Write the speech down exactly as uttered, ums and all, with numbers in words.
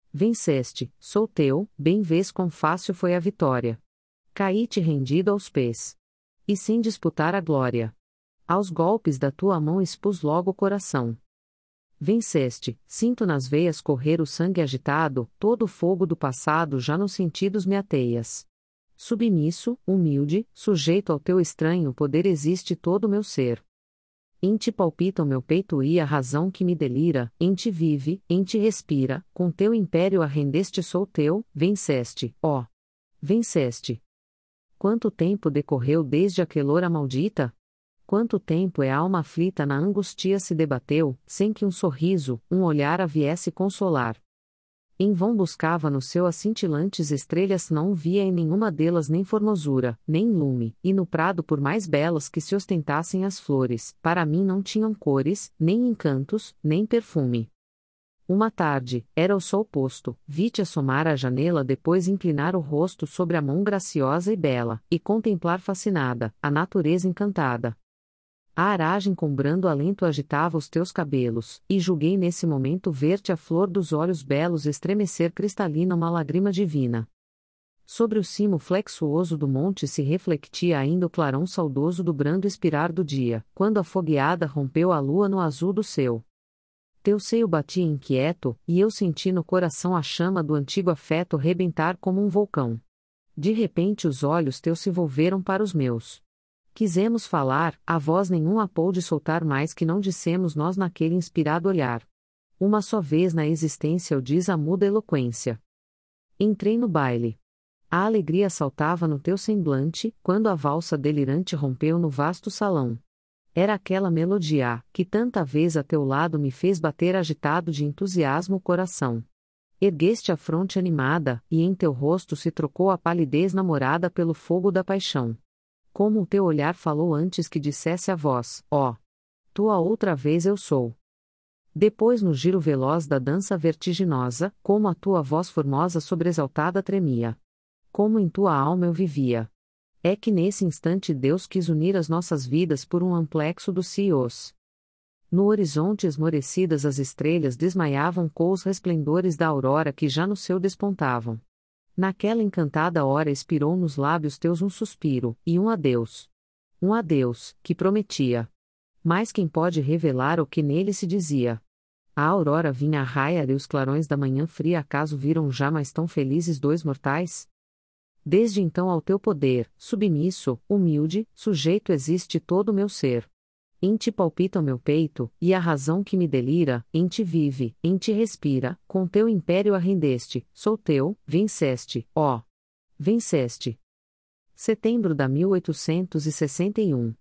Venceste, sou teu, bem vês quão fácil foi a vitória. Caí-te rendido aos pés. E sem disputar a glória. Aos golpes da tua mão expus logo o coração. Venceste, sinto nas veias correr o sangue agitado, todo o fogo do passado já nos sentidos me ateias. Submisso, humilde, sujeito ao teu estranho poder existe todo o meu ser. Em ti palpita o meu peito e a razão que me delira, em ti vive, em ti respira, com teu império arrendeste sou teu, venceste, ó. Venceste. Quanto tempo decorreu desde aquelora maldita? Quanto tempo é a alma aflita na angústia se debateu, sem que um sorriso, um olhar a viesse consolar. Em vão buscava no céu as cintilantes estrelas, não via em nenhuma delas nem formosura, nem lume, e no prado por mais belas que se ostentassem as flores, para mim não tinham cores, nem encantos, nem perfume. Uma tarde, era o sol posto, vi-te assomar à janela, depois inclinar o rosto sobre a mão graciosa e bela, e contemplar fascinada, a natureza encantada. A aragem com brando alento agitava os teus cabelos, e julguei nesse momento ver-te a flor dos olhos belos estremecer cristalina uma lágrima divina. Sobre o cimo flexuoso do monte se reflectia ainda o clarão saudoso do brando expirar do dia, quando afogueada rompeu a lua no azul do céu. Teu seio batia inquieto, e eu senti no coração a chama do antigo afeto rebentar como um vulcão. De repente os olhos teus se volveram para os meus. Quisemos falar, a voz nenhuma pôde soltar mais que não dissemos nós naquele inspirado olhar. Uma só vez na existência o diz a muda eloquência. Entrei no baile. A alegria saltava no teu semblante, quando a valsa delirante rompeu no vasto salão. Era aquela melodia, que tanta vez a teu lado me fez bater agitado de entusiasmo o coração. Ergueste a fronte animada, e em teu rosto se trocou a palidez namorada pelo fogo da paixão. Como o teu olhar falou antes que dissesse a voz, ó, tua outra vez eu sou. Depois no giro veloz da dança vertiginosa, como a tua voz formosa sobreexaltada tremia. Como em tua alma eu vivia. É que nesse instante Deus quis unir as nossas vidas por um amplexo dos céus. No horizonte esmorecidas as estrelas desmaiavam com os resplendores da aurora que já no céu despontavam. Naquela encantada hora expirou nos lábios teus um suspiro, e um adeus. Um adeus, que prometia. Mas quem pode revelar o que nele se dizia? A aurora vinha a raiar e os clarões da manhã fria acaso viram jamais tão felizes dois mortais? Desde então ao teu poder, submisso, humilde, sujeito existe todo o meu ser. Em ti palpita o meu peito, e a razão que me delira, em ti vive, em ti respira, com teu império arrendeste, sou teu, venceste, ó. Venceste. Setembro da mil oitocentos e sessenta e um